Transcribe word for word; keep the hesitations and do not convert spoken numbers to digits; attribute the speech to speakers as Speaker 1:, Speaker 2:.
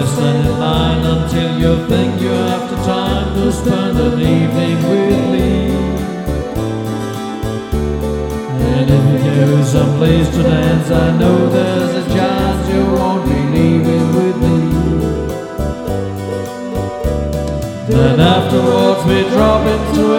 Speaker 1: We'll stand in line until you think you have the time to spend an evening with me. And if you go someplace to dance, I know there's a chance you won't be leaving with me. Then afterwards we drop into